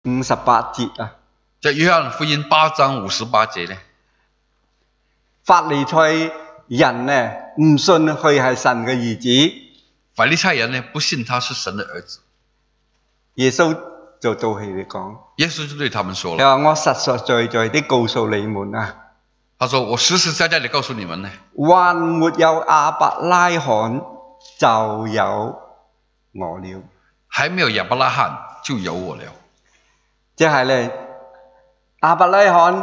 58節啊。 在約翰福音8章58節呢， 法利賽人呢唔信佢係神嘅兒子， 法利賽人呢不信他是神的兒子。 耶穌就對佢哋講， 耶穌就對他們說佢了， 話我實實在在地告訴你們啊， 他說我實實在在地告訴你們呢， 還沒有亞伯拉罕就有我了。 還沒有亞伯拉罕就有我了。 即係咧，亞伯拉罕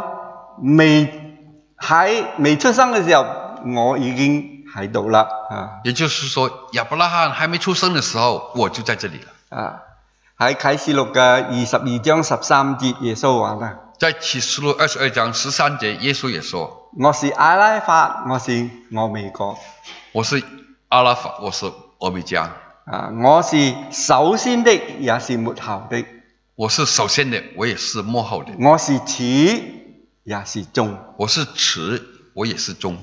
未出生嘅時候，我已經喺度啦啊！ 也就是說，亞伯拉罕還沒出生的時候，我就在這裡了。 啊，喺啟示錄嘅22章13節，耶穌話啦： 在啟示錄22章13節，耶穌也說： 我是阿拉法，我是俄美國。 我是阿拉法，我是俄美加。 啊，我是首先的，也是末後的。 我是首先的，我也是末後的。 我是始，也是終。 我是始，我也是終。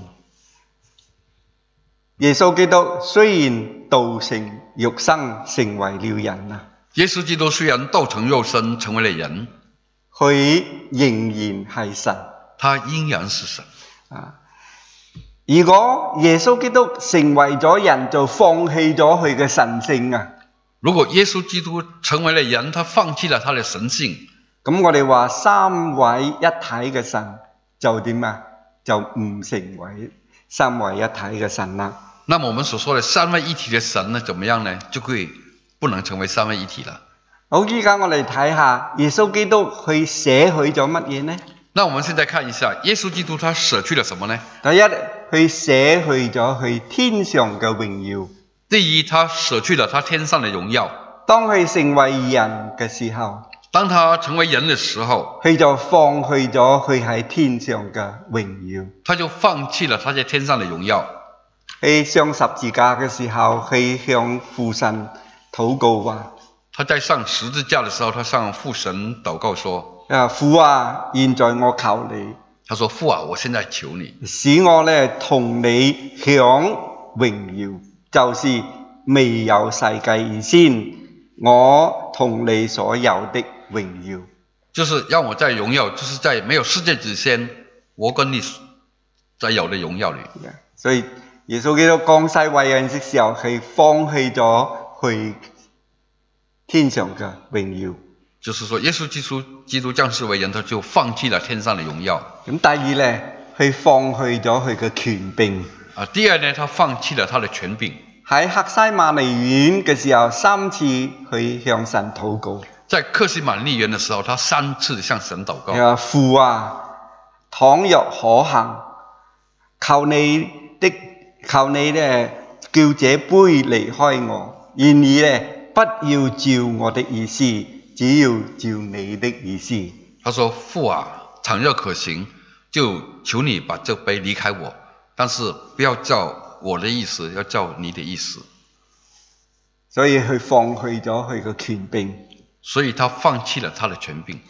耶穌基督雖然道成肉身成為了人啊， 耶穌基督雖然道成肉身成為了人， 佢仍然係神。 他依然是神。 啊，如果耶穌基督成為咗人，就放棄咗佢嘅神性啊。 如果耶穌基督成為了人，他放棄了他的神性， 咁我哋話三位一體嘅神就點啊？就唔成為三位一體嘅神啦。 那麼我們所說的三位一體的神呢，怎麼樣呢？就會不能成為三位一體了。 好，依家我哋睇下耶穌基督佢捨去咗乜嘢呢？ 那我們現在看一下耶穌基督他捨去了什麼呢？ 第一，佢捨去咗佢天上嘅榮耀。 第一，他捨去了他天上的榮耀。 當佢成為人嘅時候， 當他成為人的時候， 佢就放棄咗佢喺天上嘅榮耀。 他就放棄了他在天上的榮耀。 佢上十字架嘅時候，佢向父神禱告話： 他在上十字架的時候，他向父神禱告說： 父啊，現在我求你。 他說：父啊，我現在求你， 使我同你享榮耀。就是未有世界以前，我同你所有的榮耀。 就是讓我在榮耀，就是在沒有世界之前，我跟你在有的榮耀裏。 所以耶穌基督降世為人的時候，係放棄咗去天上嘅榮耀。 就是說，耶穌基督降世為人，他就放棄了天上的榮耀。 咁第二呢，佢放棄咗佢嘅權柄。 第二呢，他放棄了他的權柄。 喺客西馬尼園嘅時候，3次佢向神禱告。 在客西馬尼園的時候，他3次向神禱告。 父啊，倘若可行，求你呢，叫這杯離開我。然而呢，不要照我的意思，只要照你的意思。 他說：父啊，倘若可行，就求你把這杯離開我。但是不要照我的意思，要照你的意思。 所以佢放棄咗佢嘅權柄。 所以他放棄了他的權柄。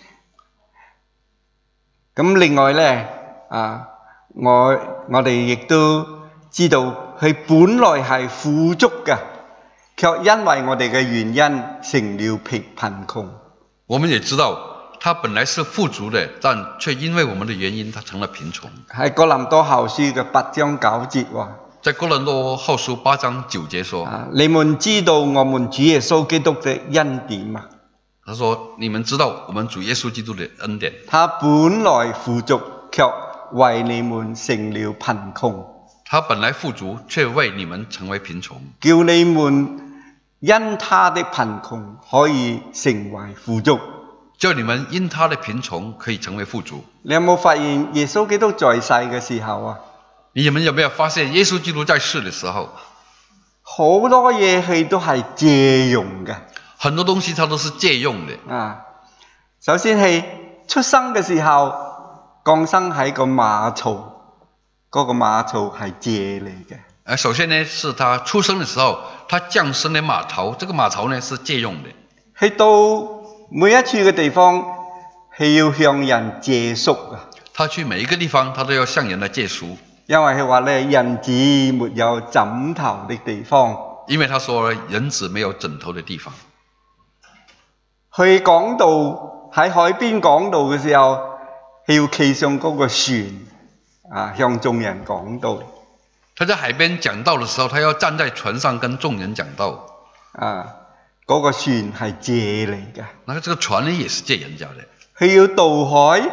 咁另外呢，我哋亦都知道佢本來係富足嘅，卻因為我哋嘅原因成了貧窮。 我們也知道他本來是富足的，但卻因為我們的原因，他成了貧窮。 喺哥林多後書嘅8章9節話， 在哥林多後書8章9節說： 你們知道我們主耶穌基督的恩典嗎？ 他說：你們知道我們主耶穌基督的恩典。 他本來富足，卻為你們成了貧窮。 他本來富足，卻為你們成為貧窮， 叫你們因他的貧窮可以成為富足。 叫你們因他的貧窮可以成為富足。 你有冇發現耶穌基督在世嘅時候啊？ 你們有沒有發現耶穌基督在世的時候， 好多嘢佢都係借用嘅。 很多東西他都是借用的。 首先係出生嘅時候，降生喺個馬槽，嗰個馬槽係借嚟嘅。 首先呢，是他出生的時候，他降生的馬槽，這個馬槽呢是借用的。 去到每一處嘅地方，係要向人借宿啊。 他去每一個地方，他都要向人來借宿。 因為佢話咧，人子沒有枕頭的地方。 因為他說人子沒有枕頭的地方。 佢講到喺海邊講道嘅時候，佢要企上嗰個船向眾人講道。 他在海邊講道的時候，他要站在船上跟眾人講道。 嗰個船係借嚟嘅。 那這個船呢，也是借人家的。 佢要渡海，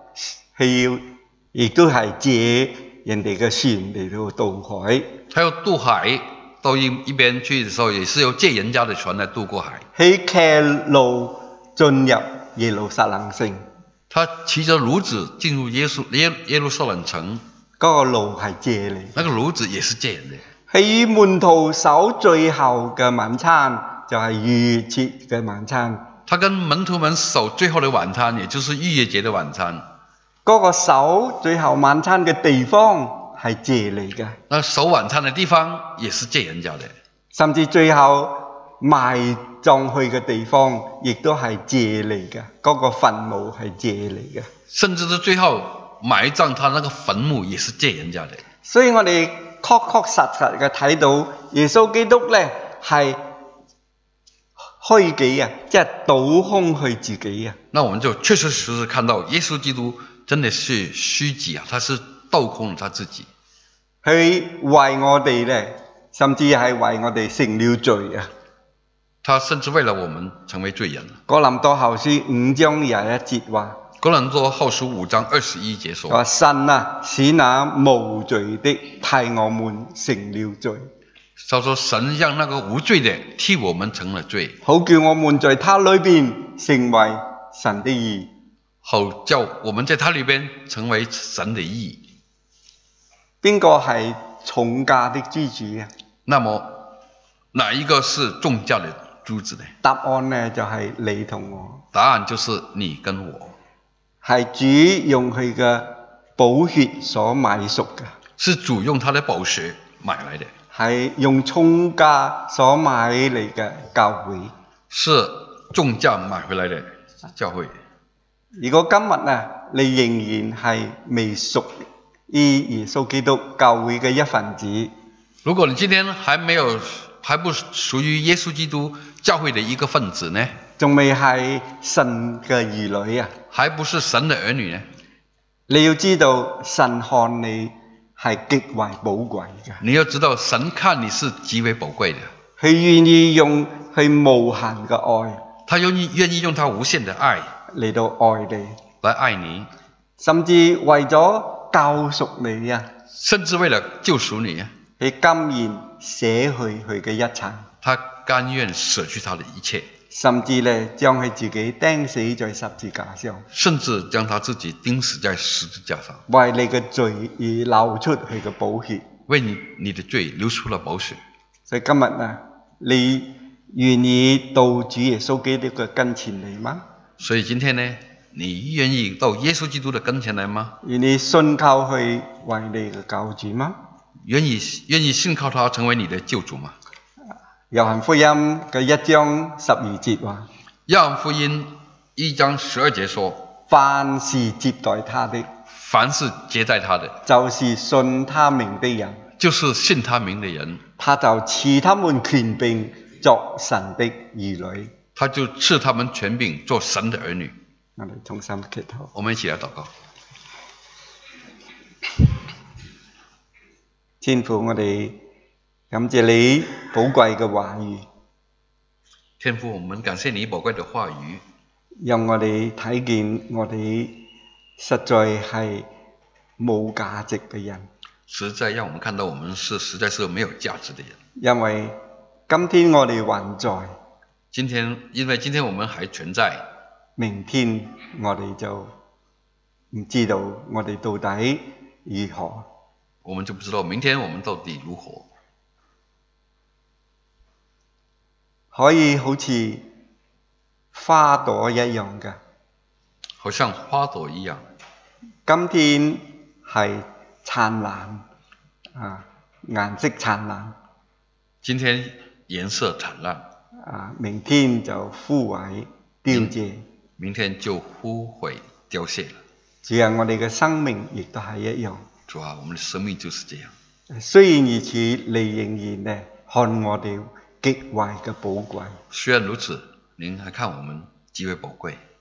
亦都係借人哋嘅船嚟到渡海。 他要渡海到一邊去的時候，也是要借人家的船來渡過海。 佢騎驢進入耶路撒冷城。 他騎着驢子進入耶路撒冷城。 嗰個驢係借嚟。 那個驢子也是借人的。 佢與門徒守最後嘅晚餐，就係逾越節嘅晚餐。 他跟門徒們守最後的晚餐，也就是逾越節的晚餐。 嗰個守最後晚餐嘅地方係借嚟嘅。 那守晚餐的地方也是借人家的。 甚至最後埋葬去嘅地方，亦都係借嚟嘅。嗰個墳墓係借嚟嘅。 甚至是最後埋葬他那個墳墓也是借人家的。 所以我哋確實嘅睇到耶穌基督咧係虛己啊，即係倒空佢自己啊。 那我們就確實看到耶穌基督真的是虛己啊，他是倒空了他自己。 佢為我哋咧，甚至係為我哋成了罪啊。 他甚至為了我們成為罪人。 哥林多後書5章21節話。 哥林多後書5章21節說： 話神啊，使那無罪的替我們成了罪。 他說神讓那個無罪的替我們成了罪， 好叫我們在他裏邊成為神的義。 好叫我們在他裏邊成為神的義。 邊個係重價的豬子啊？ 那麼哪一個是重價的豬子呢？ 答案呢就係你同我。 答案就是你跟我。 係主用佢嘅寶血所買贖嘅。 是主用他的寶血買來的。 係用重價所買嚟嘅教會。 是重價買回來的教會。 如果今日啊，你仍然係未屬於耶穌基督教會嘅一份子， 如果你今天還不屬於耶穌基督教會的一個分子呢？ 仲未係神嘅兒女啊？ 還不是神的兒女呢？ 你要知道神看你係極為寶貴嘅。 你要知道神看你是極為寶貴的。 佢願意用佢無限嘅愛， 他願意用他無限的愛嚟到愛你， 來愛你， 甚至為咗救贖你啊， 甚至為了救贖你啊， 佢甘願捨去佢嘅一切， 他甘願捨去他的一切， 甚至咧將佢自己釘死在十字架上， 甚至將他自己釘死在十字架上， 為你嘅罪而流出佢嘅寶血， 為你的罪流出了寶血。 所以今日啊，你願意到主耶穌基督嘅跟前嚟嗎？ 所以今天呢，你願意到耶穌基督的跟前來嗎？ 願意信靠佢為你嘅救主嗎？ 願意信靠他成為你的救主嗎？ 約翰福音嘅1章12節話， 約翰福音1章12節說， 凡是接待他的， 凡是接待他的， 就是信他名的人， 就是信他名的人， 他就賜他們權柄作神的兒女。 他就賜他們權柄做神的兒女。 我哋同心祈禱。 我們一起來禱告。 天父，我哋感謝你寶貴嘅話語。 天父，我們感謝你寶貴的話語， 讓我哋睇見我哋實在係冇價值嘅人。 實在讓我們看到我們實在是沒有價值的人。 因為今天我哋還在， 因為今天我們還存在， 明天我哋就唔知道我哋到底如何。 我們就不知道明天我們到底如何。 可以好似花朵一樣嘅， 好像花朵一樣。 今天係燦爛顏色燦爛。 今天顏色燦爛。 明天就枯萎凋謝。 明天就枯萎凋謝了。 主啊，我哋嘅生命亦都係一樣。 主啊，我們的生命就是這樣。 雖然如此，你仍然呢看我哋極為嘅寶貴。 雖然如此，您還看我們極為寶貴。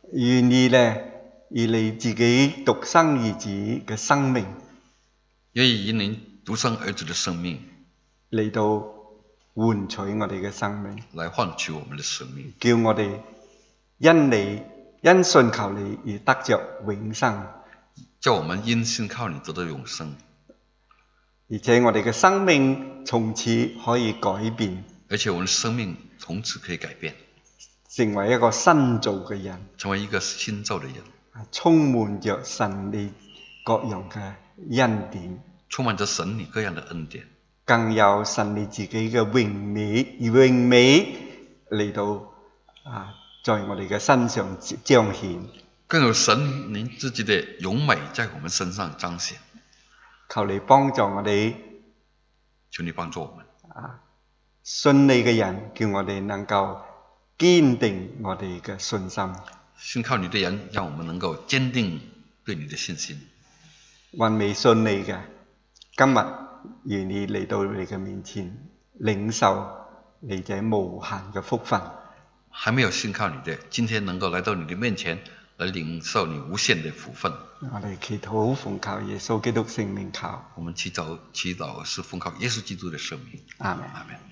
願意咧以你自己獨生兒子嘅生命愿意以您独生儿子的生命嚟到換取我哋嘅生命， 来换取我们的生命， 叫我哋因信求你而得着永生， 叫我们因信靠你得到永生， 而且我哋嘅生命從此可以改變， 而且我们的生命从此可以改变， 成為一個新造嘅人， 成为一个新造的人， 充滿着神你各樣嘅恩典， 充满着神你各样的恩典， 更有神你自己嘅榮美嚟到在我哋嘅身上彰顯。 更有神您自己的荣美在我们身上彰显。 求你幫助我哋求你帮助我们， 信你嘅人，叫我哋能夠堅定我哋嘅信心。 信靠你的人，让我们能够坚定对你的信心。 還未信你嘅，今日願意嚟到你嘅面前，領受你這無限嘅福分。 還沒有信靠你的，今天能夠來到你的面前，來領受你無限的福分。 我哋祈禱奉靠耶穌基督聖名求。 我們祈禱是奉靠耶穌基督的聖名。 阿們。 阿們。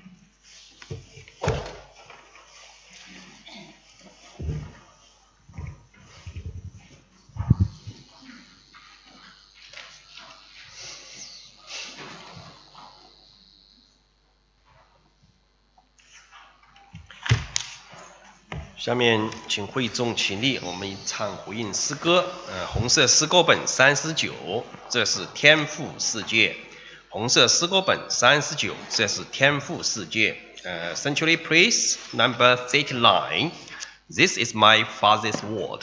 下面请会众起立，我们唱回应诗歌。红色诗歌本39，这是天父世界。红色诗歌本39，这是天父世界。Century Praise number 39. This is my Father's word.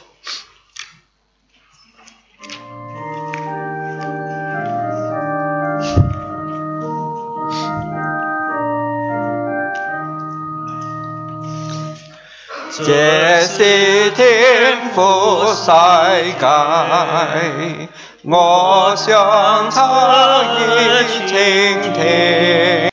這是天父世界，我想參與傾聽。